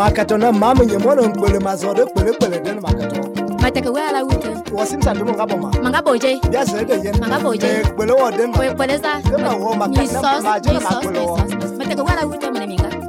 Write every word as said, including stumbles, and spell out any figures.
Makato na mama nyemono nkwele mazore kwele kwele den makato. Mateke wala wute. Wasimsa ndimo ngabo ma. Mangaboje. Biasa ege yen. Mangaboje. Eh kwele wo den. Kwele kwele za. Kema wo makana Misos, majona misos, makwele wo. misos. Mateke wala wute mne minga.